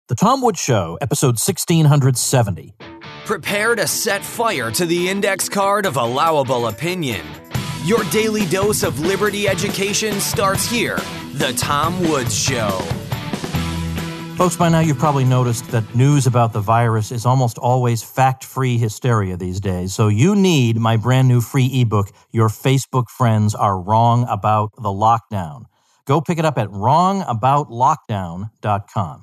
The Tom Woods Show, episode 1670. Prepare to set fire to the index card of allowable opinion. Your daily dose of liberty education starts here. The Tom Woods Show. Folks, by now you've probably noticed that news about the virus is almost always fact-free hysteria these days. So you need my brand new free ebook, Your Facebook Friends Are Wrong About the Lockdown. Go pick it up at wrongaboutlockdown.com.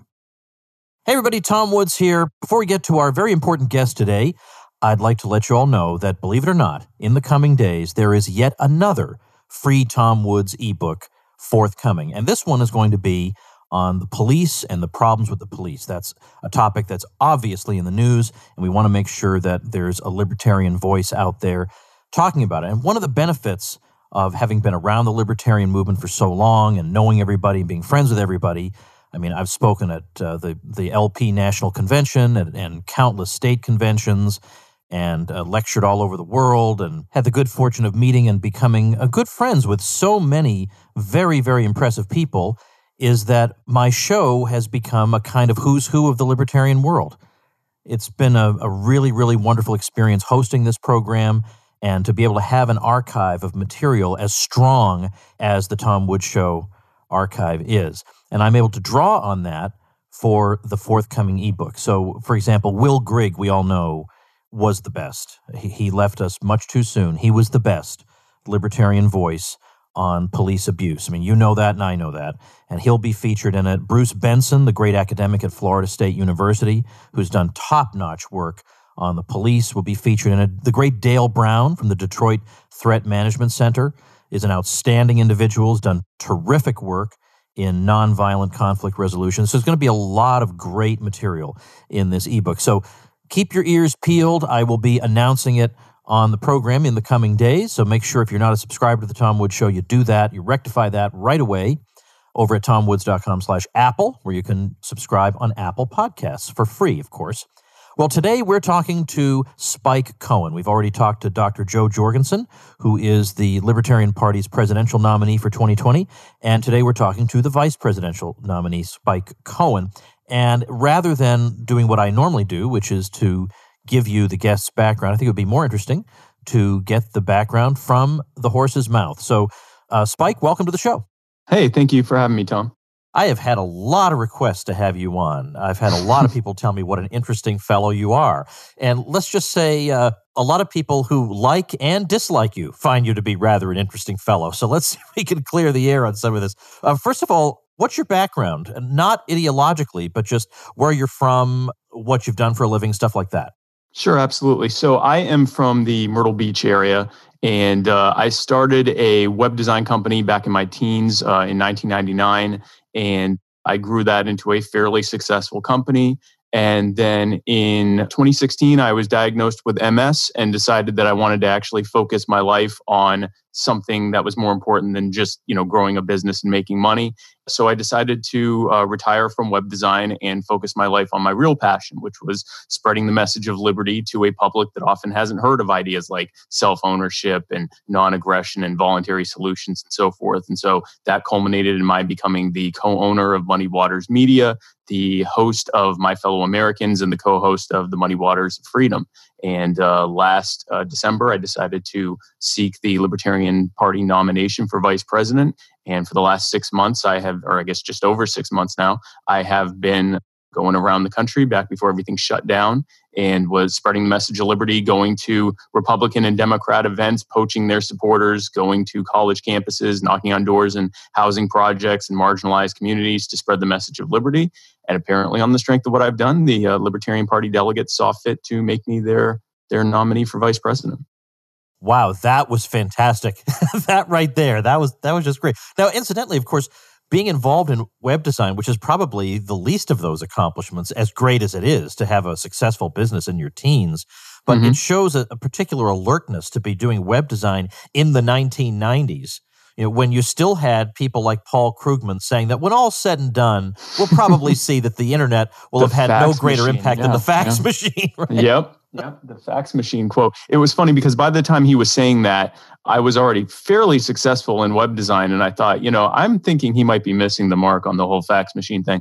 Hey everybody, Tom Woods here. Before we get to our very important guest today, I'd like to let you all know that, believe it or not, in the coming days, there is yet another free Tom Woods ebook forthcoming. And this one is going to be on the police and the problems with the police. That's a topic that's obviously in the news, and we want to make sure that there's a libertarian voice out there talking about it. And one of the benefits of having been around the libertarian movement for so long and knowing everybody and being friends with everybody, I mean, I've spoken at the LP National Convention and countless state conventions and lectured all over the world and had the good fortune of meeting and becoming good friends with so many very, very impressive people, is that my show has become a kind of who's who of the libertarian world. It's been a really, really wonderful experience hosting this program and to be able to have an archive of material as strong as the Tom Woods Show archive is. And I'm able to draw on that for the forthcoming ebook. So, for example, Will Grigg, we all know, was the best. He left us much too soon. He was the best libertarian voice on police abuse. I mean, you know that and I know that. And he'll be featured in it. Bruce Benson, the great academic at Florida State University, who's done top-notch work on the police, will be featured in it. The great Dale Brown from the Detroit Threat Management Center is an outstanding individual, has done terrific work in nonviolent conflict resolution. So there's going to be a lot of great material in this ebook. So keep your ears peeled. I will be announcing it on the program in the coming days. So make sure if you're not a subscriber to the Tom Woods Show, you do that. You rectify that right away over at tomwoods.com/Apple, where you can subscribe on Apple Podcasts for free, of course. Well, today we're talking to Spike Cohen. We've already talked to Dr. Jo Jorgensen, who is the Libertarian Party's presidential nominee for 2020. And today we're talking to the vice presidential nominee, Spike Cohen. And rather than doing what I normally do, which is to give you the guest's background, I think it would be more interesting to get the background from the horse's mouth. So, Spike, welcome to the show. Hey, thank you for having me, Tom. I have had a lot of requests to have you on. I've had a lot of people tell me what an interesting fellow you are. And let's just say a lot of people who like and dislike you find you to be rather an interesting fellow. So let's see if we can clear the air on some of this. First of all, what's your background? Not ideologically, but just where you're from, what you've done for a living, stuff like that. Sure, absolutely. So I am from the Myrtle Beach area, and I started a web design company back in my teens in 1999. And I grew that into a fairly successful company. And then in 2016, I was diagnosed with MS and decided that I wanted to actually focus my life on something that was more important than just, growing a business and making money. So I decided to retire from web design and focus my life on my real passion, which was spreading the message of liberty to a public that often hasn't heard of ideas like self-ownership and non-aggression and voluntary solutions and so forth. And so that culminated in my becoming the co-owner of Muddy Waters Media, the host of My Fellow Americans, and the co-host of the Muddy Waters of Freedom. And last December, I decided to seek the Libertarian Party nomination for vice president. And for the last 6 months, just over 6 months now, I have been going around the country back before everything shut down and was spreading the message of liberty, going to Republican and Democrat events, poaching their supporters, going to college campuses, knocking on doors and housing projects and marginalized communities to spread the message of liberty. And apparently on the strength of what I've done, the Libertarian Party delegates saw fit to make me their nominee for vice president. Wow, that was fantastic. That right there, that was just great. Now, incidentally, of course, being involved in web design, which is probably the least of those accomplishments, as great as it is to have a successful business in your teens, but it shows a particular alertness to be doing web design in the 1990s. When you still had people like Paul Krugman saying that when all's said and done, we'll probably see that the internet will have had no greater impact than the fax machine. Right? Yep, the fax machine quote. It was funny because by the time he was saying that, I was already fairly successful in web design. And I thought, I'm thinking he might be missing the mark on the whole fax machine thing.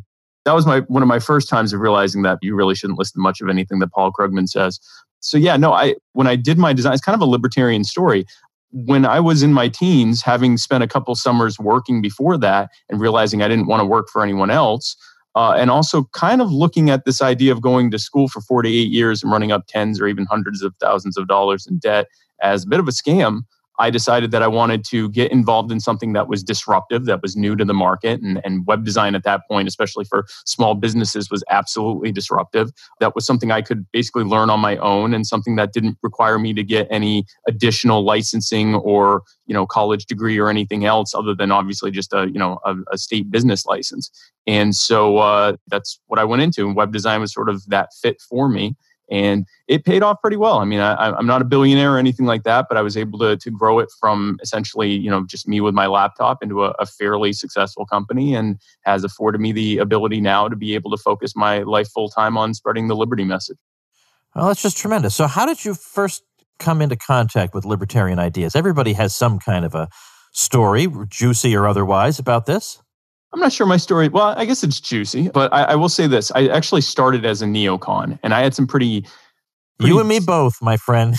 that was one of my first times of realizing that you really shouldn't listen to much of anything that Paul Krugman says. So yeah, no, when I did my design, it's kind of a libertarian story. When I was in my teens, having spent a couple summers working before that and realizing I didn't want to work for anyone else, and also kind of looking at this idea of going to school for 4 to 8 years and running up tens or even hundreds of thousands of dollars in debt as a bit of a scam, I decided that I wanted to get involved in something that was disruptive, that was new to the market. And web design at that point, especially for small businesses, was absolutely disruptive. That was something I could basically learn on my own and something that didn't require me to get any additional licensing or, college degree or anything else other than obviously just a state business license. And so that's what I went into. And web design was sort of that fit for me. And it paid off pretty well. I mean, I'm not a billionaire or anything like that, but I was able to grow it from essentially, just me with my laptop into a fairly successful company, and has afforded me the ability now to be able to focus my life full time on spreading the liberty message. Well, that's just tremendous. So how did you first come into contact with libertarian ideas? Everybody has some kind of a story, juicy or otherwise, about this. I'm not sure my story. Well, I guess it's juicy, but I will say this. I actually started as a neocon, and I had some pretty you and me both, my friend.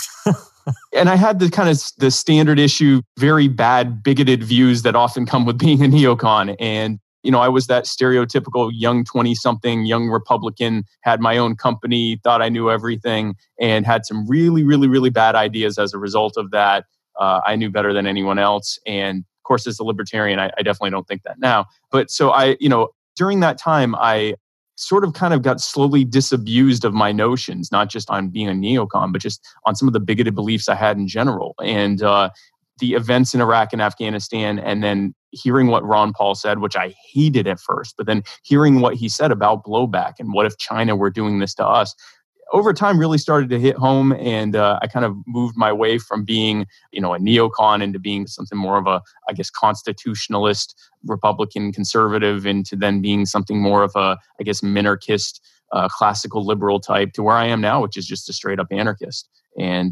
And I had the standard issue, very bad, bigoted views that often come with being a neocon. And, I was that stereotypical young 20-something, young Republican, had my own company, thought I knew everything, and had some really, really, really bad ideas as a result of that. I knew better than anyone else. And of course, as a libertarian, I definitely don't think that now. But so during that time, I sort of kind of got slowly disabused of my notions, not just on being a neocon, but just on some of the bigoted beliefs I had in general. And the events in Iraq and Afghanistan, and then hearing what Ron Paul said, which I hated at first, but then hearing what he said about blowback and what if China were doing this to us, over time really started to hit home. And I kind of moved my way from being, a neocon into being something more of a, I guess, constitutionalist, Republican conservative, into then being something more of a, I guess, minarchist, classical liberal type, to where I am now, which is just a straight up anarchist. And,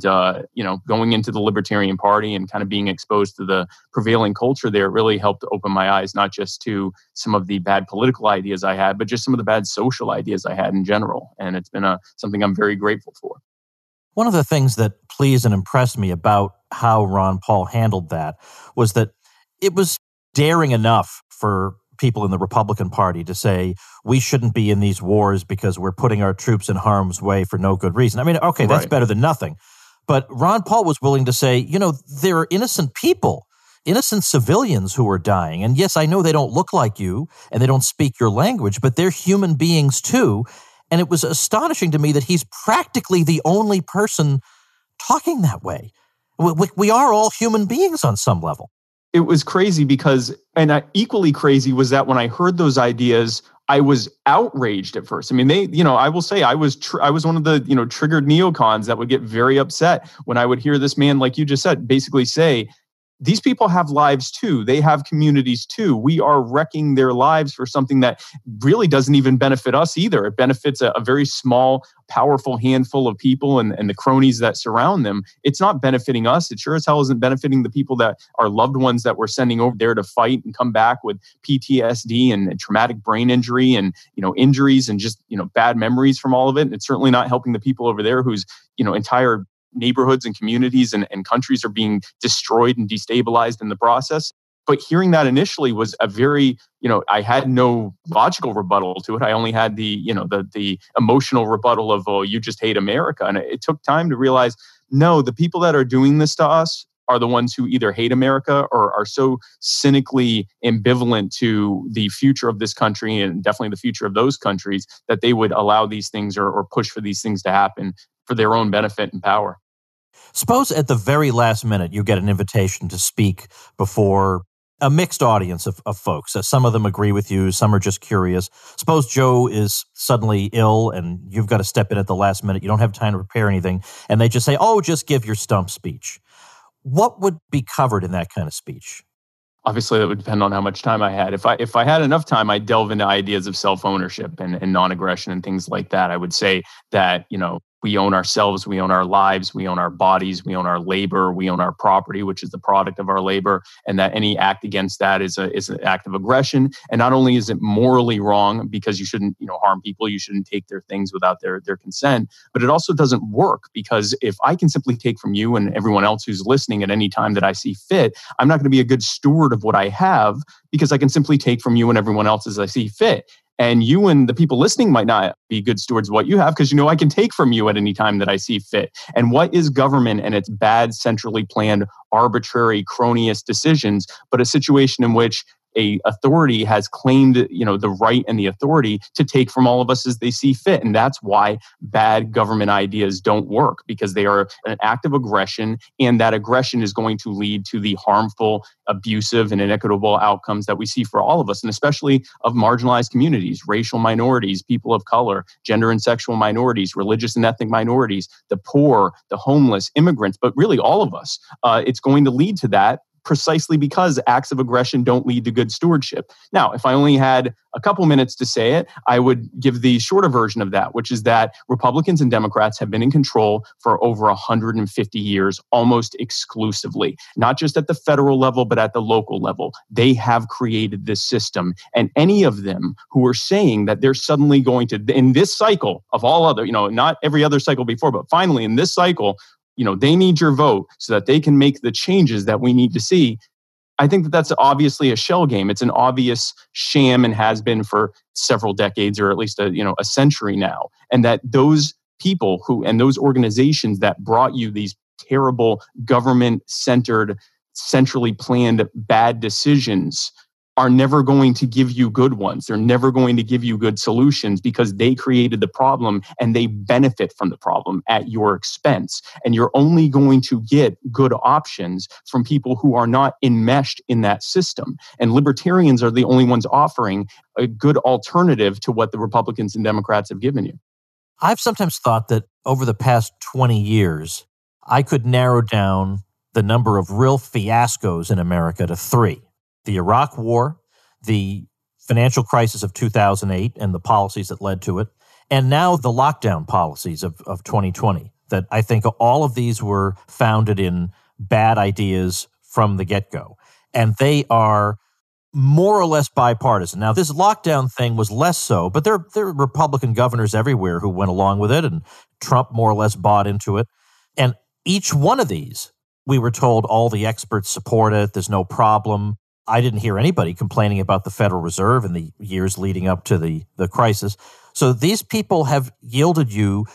going into the Libertarian Party and kind of being exposed to the prevailing culture there really helped open my eyes, not just to some of the bad political ideas I had, but just some of the bad social ideas I had in general. And it's been something I'm very grateful for. One of the things that pleased and impressed me about how Ron Paul handled that was that it was daring enough for people in the Republican Party to say, we shouldn't be in these wars because we're putting our troops in harm's way for no good reason. I mean, okay, that's better than nothing. But Ron Paul was willing to say, there are innocent people, innocent civilians who are dying. And yes, I know they don't look like you and they don't speak your language, but they're human beings too. And it was astonishing to me that he's practically the only person talking that way. We are all human beings on some level. It was crazy because, equally crazy was that when I heard those ideas, I was outraged at first. I mean, I will say I was one of the, triggered neocons that would get very upset when I would hear this man, like you just said, basically say, these people have lives too. They have communities too. We are wrecking their lives for something that really doesn't even benefit us either. It benefits a very small, powerful handful of people and the cronies that surround them. It's not benefiting us. It sure as hell isn't benefiting the people that are loved ones that we're sending over there to fight and come back with PTSD and traumatic brain injury and, injuries and just, bad memories from all of it. And it's certainly not helping the people over there whose, entire neighborhoods and communities and countries are being destroyed and destabilized in the process. But hearing that initially was a very, I had no logical rebuttal to it. I only had the emotional rebuttal of, oh, you just hate America. And it took time to realize, no, the people that are doing this to us are the ones who either hate America or are so cynically ambivalent to the future of this country and definitely the future of those countries that they would allow these things or push for these things to happen for their own benefit and power. Suppose at the very last minute you get an invitation to speak before a mixed audience of folks. Some of them agree with you, some are just curious. Suppose Joe is suddenly ill and you've got to step in at the last minute. You don't have time to prepare anything. And they just say, oh, just give your stump speech. What would be covered in that kind of speech? Obviously, that would depend on how much time I had. If I had enough time, I'd delve into ideas of self-ownership and non-aggression and things like that. I would say that, we own ourselves, we own our lives, we own our bodies, we own our labor, we own our property, which is the product of our labor, and that any act against that is an act of aggression. And not only is it morally wrong because you shouldn't, harm people, you shouldn't take their things without their consent, but it also doesn't work because if I can simply take from you and everyone else who's listening at any time that I see fit, I'm not going to be a good steward of what I have because I can simply take from you and everyone else as I see fit. And you and the people listening might not be good stewards of what you have because, I can take from you at any time that I see fit. And what is government and its bad, centrally planned, arbitrary, cronyist decisions, but a situation in which a authority has claimed, the right and the authority to take from all of us as they see fit. And that's why bad government ideas don't work, because they are an act of aggression, and that aggression is going to lead to the harmful, abusive, and inequitable outcomes that we see for all of us, and especially of marginalized communities, racial minorities, people of color, gender and sexual minorities, religious and ethnic minorities, the poor, the homeless, immigrants, but really all of us. It's going to lead to that, precisely because acts of aggression don't lead to good stewardship. Now, if I only had a couple minutes to say it, I would give the shorter version of that, which is that Republicans and Democrats have been in control for over 150 years, almost exclusively, not just at the federal level, but at the local level. They have created this system. And any of them who are saying that they're suddenly going to, in this cycle of all other, not every other cycle before, but finally in this cycle, they need your vote so that they can make the changes that we need to see. I think that that's obviously a shell game. It's an obvious sham and has been for several decades, or at least a century now. And that those people and those organizations that brought you these terrible government-centered, centrally planned bad decisions are never going to give you good ones. They're never going to give you good solutions because they created the problem and they benefit from the problem at your expense. And you're only going to get good options from people who are not enmeshed in that system. And libertarians are the only ones offering a good alternative to what the Republicans and Democrats have given you. I've sometimes thought that over the past 20 years, I could narrow down the number of real fiascos in America to 3. The Iraq War, the financial crisis of 2008 and the policies that led to it, and now the lockdown policies of 2020, that I think all of these were founded in bad ideas from the get-go. And they are more or less bipartisan. Now, this lockdown thing was less so, but there are Republican governors everywhere who went along with it, and Trump more or less bought into it. And each one of these, we were told all the experts support it, there's no problem. I didn't hear anybody complaining about the Federal Reserve in the years leading up to the crisis. So these people have yielded you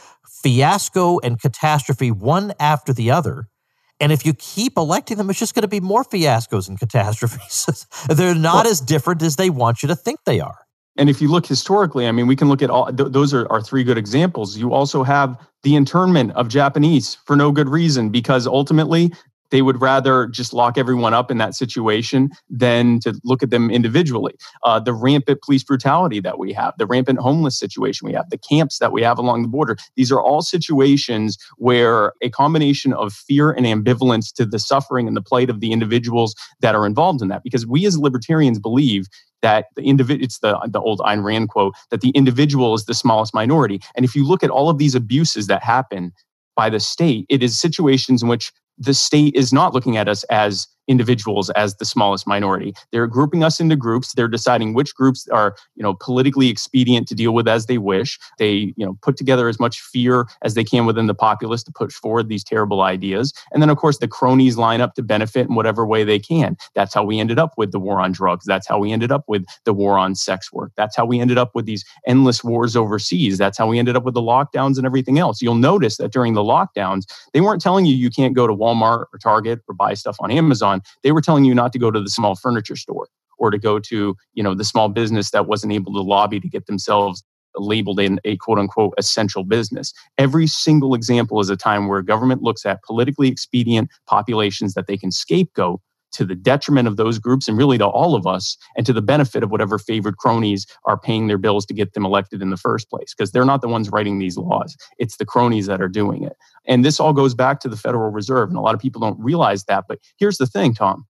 fiasco and catastrophe one after the other. And if you keep electing them, it's just going to be more fiascos and catastrophes. They're not as different as they want you to think they are. And if you look historically, we can look at all, those are 3 good examples. You also have the internment of Japanese for no good reason, because ultimately they would rather just lock everyone up in that situation than to look at them individually. The rampant police brutality that we have, the rampant homeless situation we have, the camps that we have along the border. These are all situations where a combination of fear and ambivalence to the suffering and the plight of the individuals that are involved in that. Because we as libertarians believe that it's the old Ayn Rand quote, that the individual is the smallest minority. And if you look at all of these abuses that happen by the state, it is situations in which the state is not looking at us as individuals, as the smallest minority. They're grouping us into groups. They're deciding which groups are, politically expedient to deal with as they wish. They, put together as much fear as they can within the populace to push forward these terrible ideas. And then, of course, the cronies line up to benefit in whatever way they can. That's how we ended up with the war on drugs. That's how we ended up with the war on sex work. That's how we ended up with these endless wars overseas. That's how we ended up with the lockdowns and everything else. You'll notice that during the lockdowns, they weren't telling you can't go to Walmart or Target or buy stuff on Amazon. They were telling you not to go to the small furniture store or to go to, the small business that wasn't able to lobby to get themselves labeled in a quote unquote essential business. Every single example is a time where government looks at politically expedient populations that they can scapegoat to the detriment of those groups and really to all of us, and to the benefit of whatever favored cronies are paying their bills to get them elected in the first place, because they're not the ones writing these laws. It's the cronies that are doing it. And this all goes back to the Federal Reserve, and a lot of people don't realize that. But here's the thing, Tom.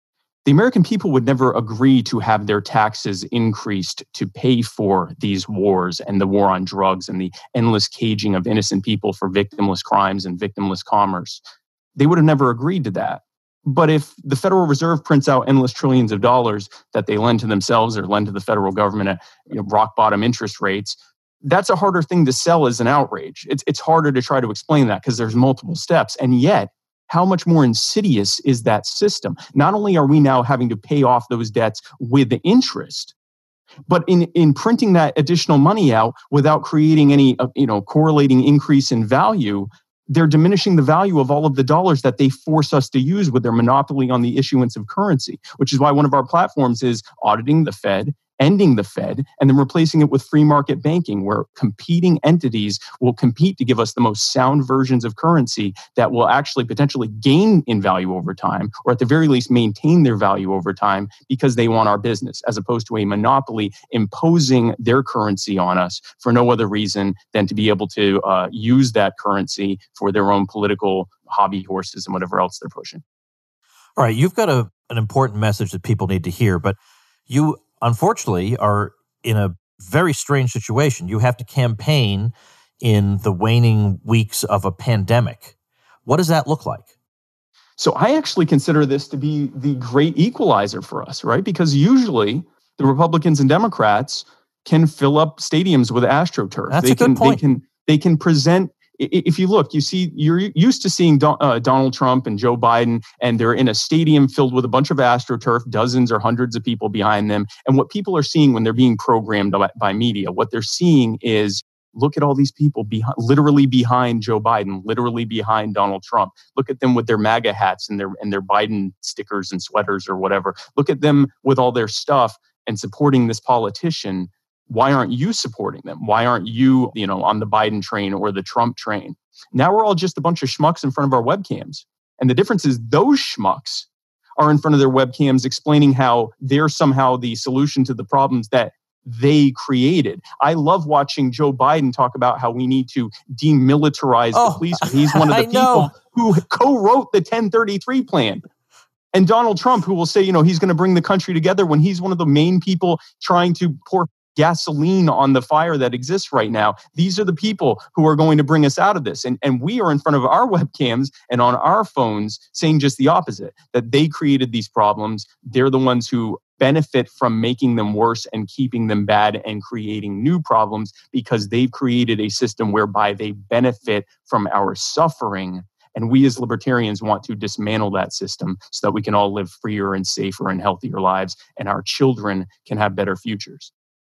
the American people would never agree to have their taxes increased to pay for these wars and the war on drugs and the endless caging of innocent people for victimless crimes and victimless commerce. They would have never agreed to that. But if the Federal Reserve prints out endless trillions of dollars that they lend to themselves or lend to the federal government at rock bottom interest rates, that's a harder thing to sell as an outrage. It's harder to try to explain that because there's multiple steps. And yet, how much more insidious is that system? Not only are we now having to pay off those debts with the interest, but in printing that additional money out without creating any correlating increase in value, they're diminishing the value of all of the dollars that they force us to use with their monopoly on the issuance of currency, which is why one of our platforms is auditing the Fed, ending the Fed, and then replacing it with free market banking, where competing entities will compete to give us the most sound versions of currency that will actually potentially gain in value over time, or at the very least maintain their value over time because they want our business, as opposed to a monopoly imposing their currency on us for no other reason than to be able to use that currency for their own political hobby horses and whatever else they're pushing. All right, you've got an important message that people need to hear, but you unfortunately are in a very strange situation. You have to campaign in the waning weeks of a pandemic. What does that look like? So I actually consider this to be the great equalizer for us, right? Because usually the Republicans and Democrats can fill up stadiums with AstroTurf. That's a good point. They can present. If you look, you see, you're used to seeing Donald Trump and Joe Biden, and they're in a stadium filled with a bunch of AstroTurf, dozens or hundreds of people behind them. And what people are seeing when they're being programmed by media, what they're seeing is, look at all these people literally behind Joe Biden, literally behind Donald Trump. Look at them with their MAGA hats and their Biden stickers and sweaters or whatever. Look at them with all their stuff and supporting this politician. Why aren't you supporting them? Why aren't you, on the Biden train or the Trump train? Now we're all just a bunch of schmucks in front of our webcams. And the difference is those schmucks are in front of their webcams explaining how they're somehow the solution to the problems that they created. I love watching Joe Biden talk about how we need to demilitarize the police. He's one of the people who co-wrote the 1033 plan. And Donald Trump, who will say, he's going to bring the country together when he's one of the main people trying to pour gasoline on the fire that exists right now. These are the people who are going to bring us out of this. And we are in front of our webcams and on our phones saying just the opposite, that they created these problems. They're the ones who benefit from making them worse and keeping them bad and creating new problems because they've created a system whereby they benefit from our suffering. And we as libertarians want to dismantle that system so that we can all live freer and safer and healthier lives, and our children can have better futures.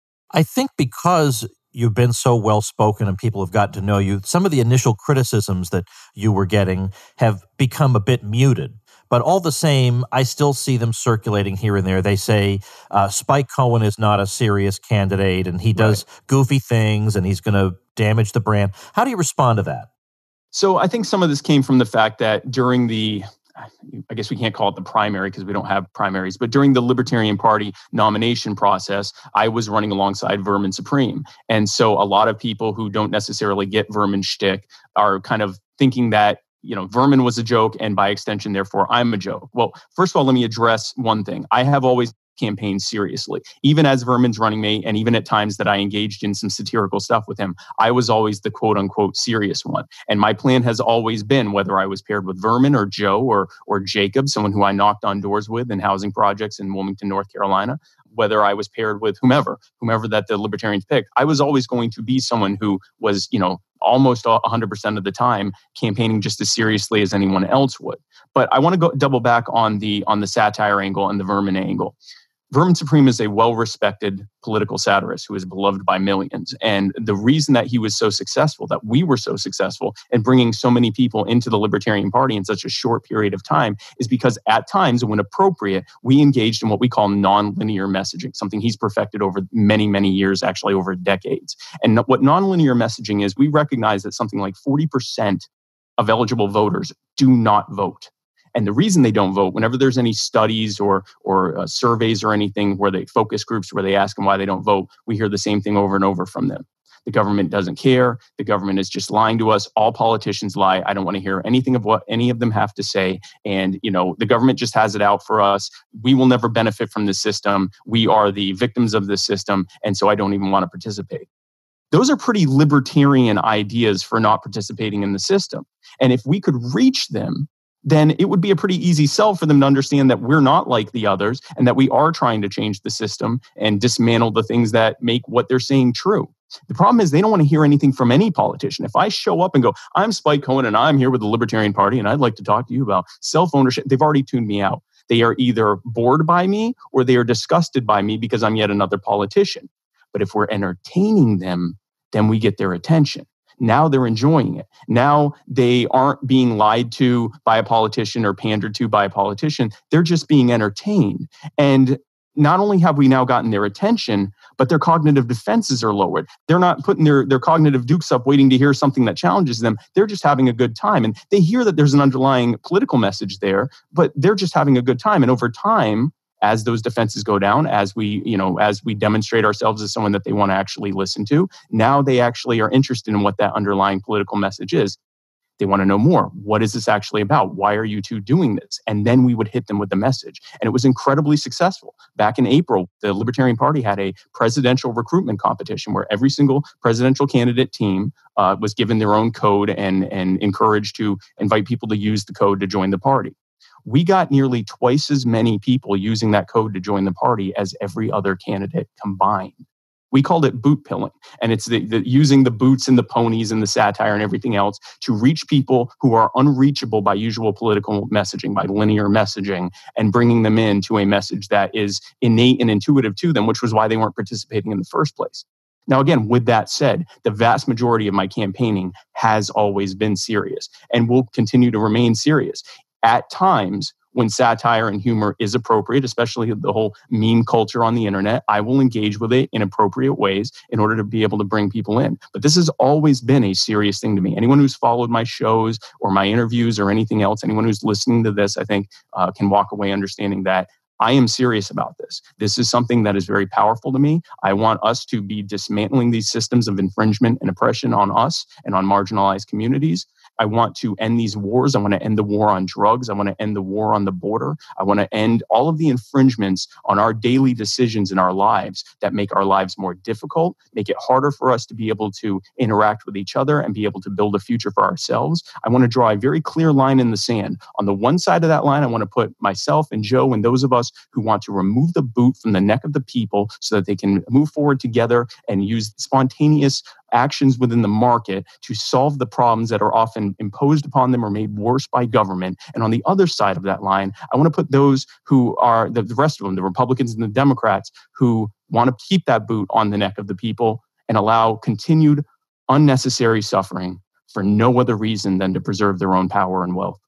I think because you've been so well-spoken and people have gotten to know you, some of the initial criticisms that you were getting have become a bit muted. But all the same, I still see them circulating here and there. They say Spike Cohen is not a serious candidate and he does goofy things and he's going to damage the brand. How do you respond to that? So I think some of this came from the fact that during I guess we can't call it the primary because we don't have primaries, but during the Libertarian Party nomination process, I was running alongside Vermin Supreme. And so a lot of people who don't necessarily get Vermin's shtick are kind of thinking that, Vermin was a joke and by extension, therefore, I'm a joke. Well, first of all, let me address one thing. I have always campaign seriously. Even as Vermin's running mate, and even at times that I engaged in some satirical stuff with him, I was always the quote unquote serious one. And my plan has always been, whether I was paired with Vermin or Joe or Jacob, someone who I knocked on doors with in housing projects in Wilmington, North Carolina, whether I was paired with whomever that the Libertarians picked, I was always going to be someone who was, almost 100% of the time campaigning just as seriously as anyone else would. But I want to go double back on the satire angle and the Vermin angle. Vermin Supreme is a well-respected political satirist who is beloved by millions. And the reason that he was so successful, that we were so successful in bringing so many people into the Libertarian Party in such a short period of time is because at times, when appropriate, we engaged in what we call nonlinear messaging, something he's perfected over many, many years, actually over decades. And what nonlinear messaging is, we recognize that something like 40% of eligible voters do not vote. And the reason they don't vote, whenever there's any studies or surveys or anything where they focus groups where they ask them why they don't vote, we hear the same thing over and over from them. The government doesn't care. The government is just lying to us. All politicians lie. I don't want to hear anything of what any of them have to say. And, the government just has it out for us. We will never benefit from the system. We are the victims of the system. And so I don't even want to participate. Those are pretty libertarian ideas for not participating in the system. And if we could reach them, then it would be a pretty easy sell for them to understand that we're not like the others and that we are trying to change the system and dismantle the things that make what they're saying true. The problem is they don't want to hear anything from any politician. If I show up and go, I'm Spike Cohen and I'm here with the Libertarian Party and I'd like to talk to you about self-ownership, they've already tuned me out. They are either bored by me or they are disgusted by me because I'm yet another politician. But if we're entertaining them, then we get their attention. Now they're enjoying it. Now they aren't being lied to by a politician or pandered to by a politician. They're just being entertained. And not only have we now gotten their attention, but their cognitive defenses are lowered. They're not putting their cognitive dukes up waiting to hear something that challenges them. They're just having a good time. And they hear that there's an underlying political message there, but they're just having a good time. And over time, as those defenses go down, as we demonstrate ourselves as someone that they want to actually listen to, now they actually are interested in what that underlying political message is. They want to know more. What is this actually about? Why are you two doing this? And then we would hit them with the message. And it was incredibly successful. Back in April, the Libertarian Party had a presidential recruitment competition where every single presidential candidate team was given their own code and encouraged to invite people to use the code to join the party. We got nearly twice as many people using that code to join the party as every other candidate combined. We called it boot pilling. And it's the using the boots and the ponies and the satire and everything else to reach people who are unreachable by usual political messaging, by linear messaging, and bringing them into a message that is innate and intuitive to them, which was why they weren't participating in the first place. Now, again, with that said, the vast majority of my campaigning has always been serious and will continue to remain serious. At times, when satire and humor is appropriate, especially the whole meme culture on the internet, I will engage with it in appropriate ways in order to be able to bring people in. But this has always been a serious thing to me. Anyone who's followed my shows or my interviews or anything else, anyone who's listening to this, I think can walk away understanding that I am serious about this. This is something that is very powerful to me. I want us to be dismantling these systems of infringement and oppression on us and on marginalized communities. I want to end these wars. I want to end the war on drugs. I want to end the war on the border. I want to end all of the infringements on our daily decisions in our lives that make our lives more difficult, make it harder for us to be able to interact with each other and be able to build a future for ourselves. I want to draw a very clear line in the sand. On the one side of that line, I want to put myself and Joe and those of us who want to remove the boot from the neck of the people so that they can move forward together and use spontaneous actions within the market to solve the problems that are often imposed upon them or made worse by government. And on the other side of that line, I want to put those who are the rest of them, the Republicans and the Democrats, who want to keep that boot on the neck of the people and allow continued unnecessary suffering for no other reason than to preserve their own power and wealth.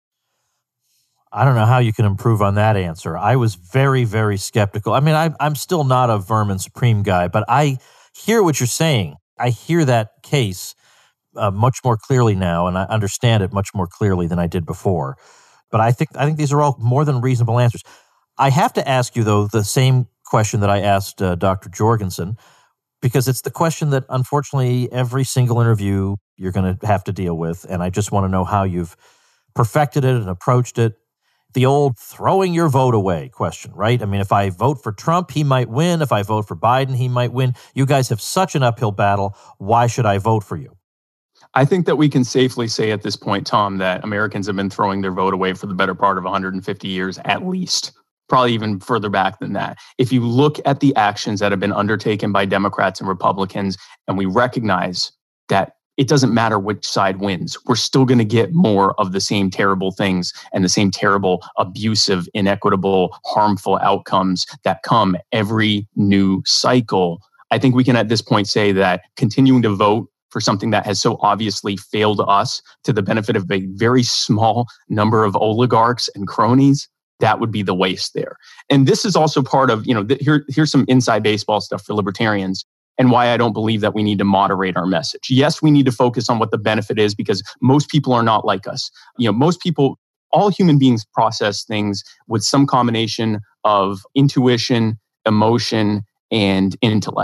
I don't know how you can improve on that answer. I was very, very skeptical. I mean, I'm still not a Vermin Supreme guy, but I hear what you're saying. I hear that case much more clearly now, and I understand it much more clearly than I did before. But I think these are all more than reasonable answers. I have to ask you, though, the same question that I asked Dr. Jorgensen, because it's the question that, unfortunately, every single interview you're going to have to deal with, and I just want to know how you've perfected it and approached it. The old throwing your vote away question, right? I mean, if I vote for Trump, he might win. If I vote for Biden, he might win. You guys have such an uphill battle. Why should I vote for you? I think that we can safely say at this point, Tom, that Americans have been throwing their vote away for the better part of 150 years at least, probably even further back than that. If you look at the actions that have been undertaken by Democrats and Republicans, and we recognize that it doesn't matter which side wins. We're still going to get more of the same terrible things and the same terrible, abusive, inequitable, harmful outcomes that come every new cycle. I think we can at this point say that continuing to vote for something that has so obviously failed us to the benefit of a very small number of oligarchs and cronies, that would be the waste there. And this is also part of, here's some inside baseball stuff for libertarians. And why I don't believe that we need to moderate our message. Yes, we need to focus on what the benefit is because most people are not like us. Most people, all human beings process things with some combination of intuition, emotion, and intellect.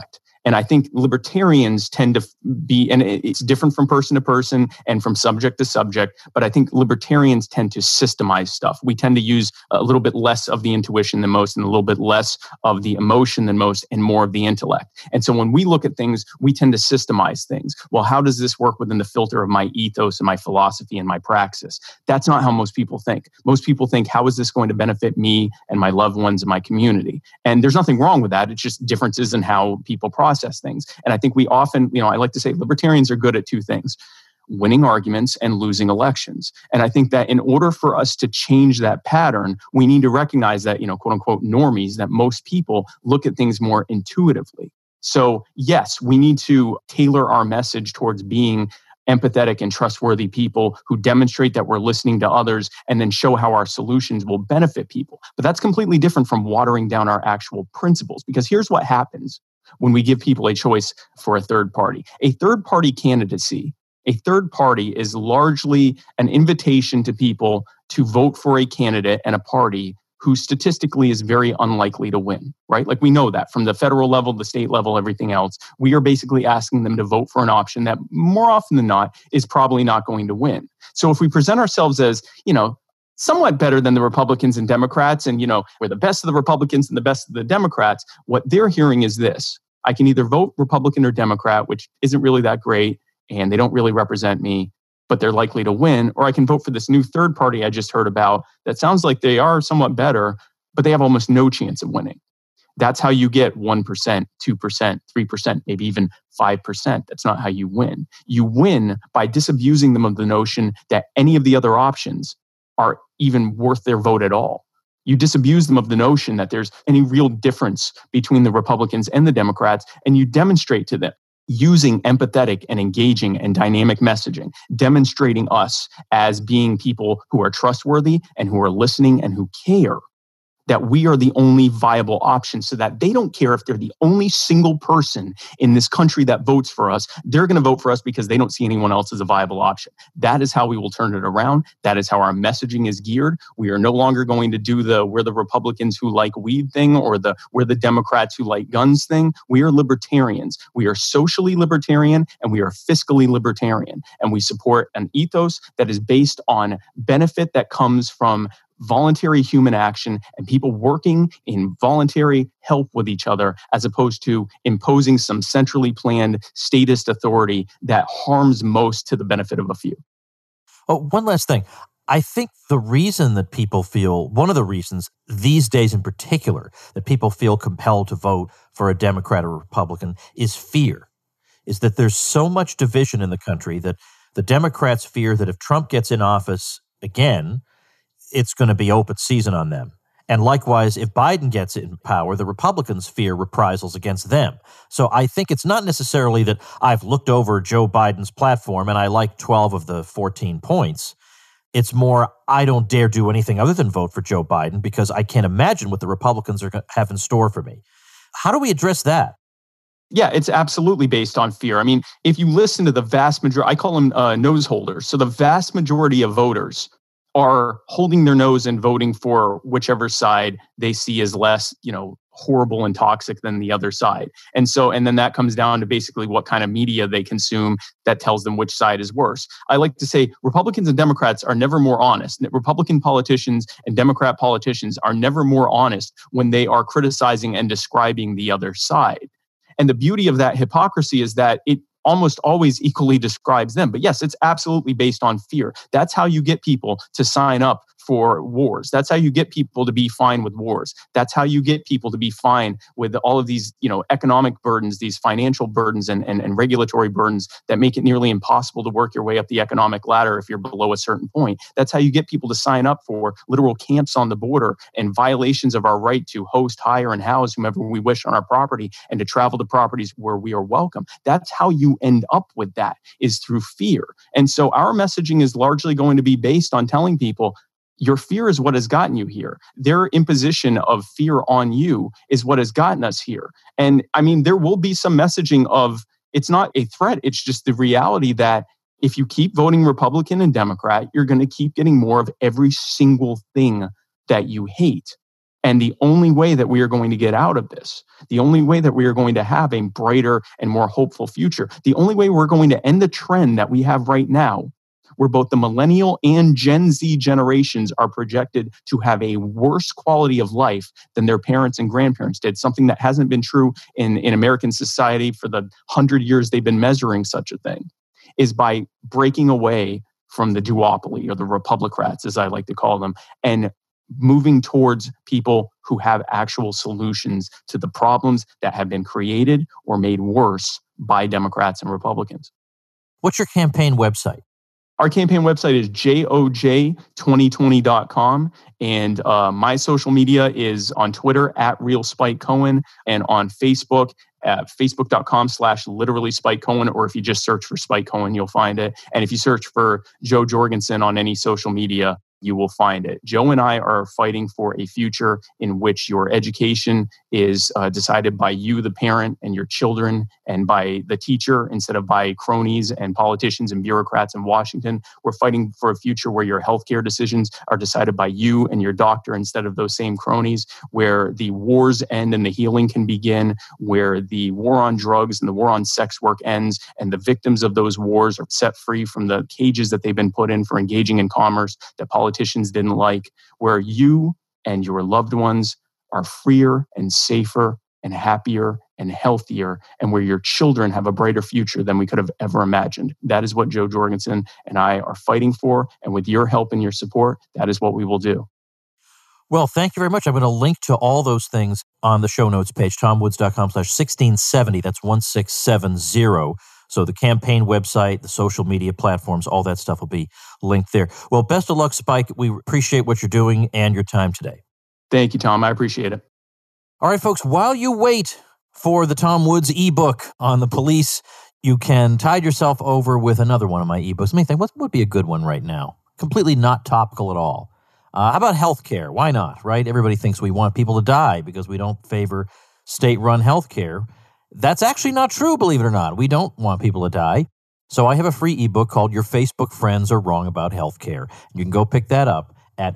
And I think libertarians tend to be, and it's different from person to person and from subject to subject, but I think libertarians tend to systemize stuff. We tend to use a little bit less of the intuition than most and a little bit less of the emotion than most and more of the intellect. And so when we look at things, we tend to systemize things. Well, how does this work within the filter of my ethos and my philosophy and my praxis? That's not how most people think. Most people think, how is this going to benefit me and my loved ones and my community? And there's nothing wrong with that. It's just differences in how people process things. And I think we often, I like to say libertarians are good at two things: winning arguments and losing elections. And I think that in order for us to change that pattern, we need to recognize that, quote unquote, normies, that most people look at things more intuitively. So yes, we need to tailor our message towards being empathetic and trustworthy people who demonstrate that we're listening to others and then show how our solutions will benefit people. But that's completely different from watering down our actual principles, because here's what happens when we give people a choice for a third party. A third party candidacy, a third party is largely an invitation to people to vote for a candidate and a party who statistically is very unlikely to win, right? Like we know that from the federal level, the state level, everything else. We are basically asking them to vote for an option that more often than not is probably not going to win. So if we present ourselves as, somewhat better than the Republicans and Democrats, and, we're the best of the Republicans and the best of the Democrats, what they're hearing is this: I can either vote Republican or Democrat, which isn't really that great, and they don't really represent me, but they're likely to win, or I can vote for this new third party I just heard about that sounds like they are somewhat better, but they have almost no chance of winning. That's how you get 1%, 2%, 3%, maybe even 5%. That's not how you win. You win by disabusing them of the notion that any of the other options are even worth their vote at all. You disabuse them of the notion that there's any real difference between the Republicans and the Democrats, and you demonstrate to them using empathetic and engaging and dynamic messaging, demonstrating us as being people who are trustworthy and who are listening and who care, that we are the only viable option, so that they don't care if they're the only single person in this country that votes for us. They're going to vote for us because they don't see anyone else as a viable option. That is how we will turn it around. That is how our messaging is geared. We are no longer going to do we're the Republicans who like weed thing, or we're the Democrats who like guns thing. We are libertarians. We are socially libertarian and we are fiscally libertarian. And we support an ethos that is based on benefit that comes from voluntary human action and people working in voluntary help with each other, as opposed to imposing some centrally planned statist authority that harms most to the benefit of a few. Oh, one last thing. I think the reason that people feel, one of the reasons these days in particular, that people feel compelled to vote for a Democrat or Republican is fear, is that there's so much division in the country that the Democrats fear that if Trump gets in office again, it's going to be open season on them. And likewise, if Biden gets in power, the Republicans fear reprisals against them. So I think it's not necessarily that I've looked over Joe Biden's platform and I like 12 of the 14 points. It's more, I don't dare do anything other than vote for Joe Biden because I can't imagine what the Republicans are have in store for me. How do we address that? Yeah, it's absolutely based on fear. I mean, if you listen to the vast majority, I call them nose holders. So the vast majority of voters are holding their nose and voting for whichever side they see as less, horrible and toxic than the other side. And then that comes down to basically what kind of media they consume that tells them which side is worse. I like to say Republicans and Democrats are never more honest. Republican politicians and Democrat politicians are never more honest when they are criticizing and describing the other side. And the beauty of that hypocrisy is that it almost always equally describes them. But yes, it's absolutely based on fear. That's how you get people to sign up for wars. That's how you get people to be fine with wars. That's how you get people to be fine with all of these, economic burdens, these financial burdens and regulatory burdens that make it nearly impossible to work your way up the economic ladder if you're below a certain point. That's how you get people to sign up for literal camps on the border and violations of our right to host, hire, and house whomever we wish on our property and to travel to properties where we are welcome. That's how you end up with that, is through fear. And so our messaging is largely going to be based on telling people, your fear is what has gotten you here. Their imposition of fear on you is what has gotten us here. And I mean, there will be some messaging of, it's not a threat. It's just the reality that if you keep voting Republican and Democrat, you're going to keep getting more of every single thing that you hate. And the only way that we are going to get out of this, the only way that we are going to have a brighter and more hopeful future, the only way we're going to end the trend that we have right now, where both the millennial and Gen Z generations are projected to have a worse quality of life than their parents and grandparents did, something that hasn't been true in American society for the 100 years they've been measuring such a thing, is by breaking away from the duopoly, or the Republicrats, as I like to call them, and moving towards people who have actual solutions to the problems that have been created or made worse by Democrats and Republicans. What's your campaign website? Our campaign website is joj2020.com. And my social media is on Twitter at RealSpikeCohen, and on Facebook at facebook.com/literally Spike Cohen, or if you just search for Spike Cohen, you'll find it. And if you search for Joe Jorgensen on any social media, you will find it. Joe and I are fighting for a future in which your education is decided by you, the parent, and your children, and by the teacher, instead of by cronies and politicians and bureaucrats in Washington. We're fighting for a future where your healthcare decisions are decided by you and your doctor instead of those same cronies, where the wars end and the healing can begin, where the war on drugs and the war on sex work ends, and the victims of those wars are set free from the cages that they've been put in for engaging in commerce that politicians didn't like, where you and your loved ones are freer and safer and happier and healthier, and where your children have a brighter future than we could have ever imagined. That is what Joe Jorgensen and I are fighting for, and with your help and your support, that is what we will do. Well, thank you very much. I'm going to link to all those things on the show notes page, tomwoods.com/1670. That's 1670. So the campaign website, the social media platforms, all that stuff will be linked there. Well, best of luck, Spike. We appreciate what you're doing and your time today. Thank you, Tom. I appreciate it. All right, folks, while you wait for the Tom Woods ebook on the police, you can tide yourself over with another one of my ebooks. Let me think, what would be a good one right now? Completely not topical at all. How about healthcare? Why not, right? Everybody thinks we want people to die because we don't favor state-run healthcare. That's actually not true, believe it or not. We don't want people to die. So I have a free ebook called Your Facebook Friends Are Wrong About Healthcare. You can go pick that up at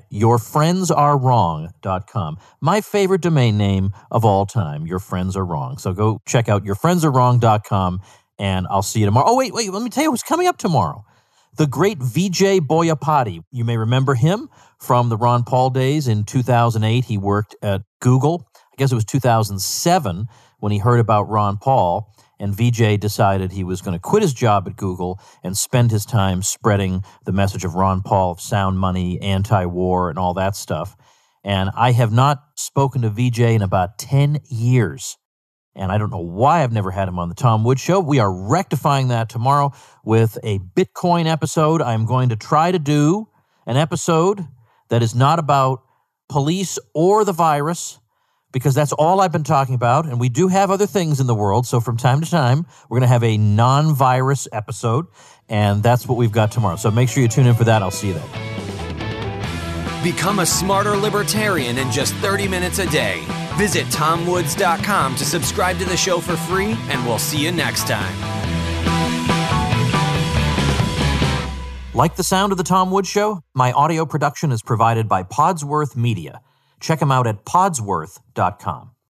yourfriendsarewrong.com. My favorite domain name of all time, Your Friends Are Wrong. So go check out yourfriendsarewrong.com, and I'll see you tomorrow. Oh, wait, let me tell you what's coming up tomorrow. The great Vijay Boyapati. You may remember him from the Ron Paul days. In 2008, he worked at Google. I guess it was 2007 when he heard about Ron Paul, and Vijay decided he was going to quit his job at Google and spend his time spreading the message of Ron Paul, of sound money, anti-war, and all that stuff. And I have not spoken to Vijay in about 10 years. And I don't know why I've never had him on the Tom Woods Show. We are rectifying that tomorrow with a Bitcoin episode. I'm going to try to do an episode that is not about police or the virus, because that's all I've been talking about. And we do have other things in the world. So from time to time, we're going to have a non-virus episode. And that's what we've got tomorrow. So make sure you tune in for that. I'll see you then. Become a smarter libertarian in just 30 minutes a day. Visit tomwoods.com to subscribe to the show for free, and we'll see you next time. Like the sound of the Tom Woods Show? My audio production is provided by Podsworth Media. Check them out at podsworth.com.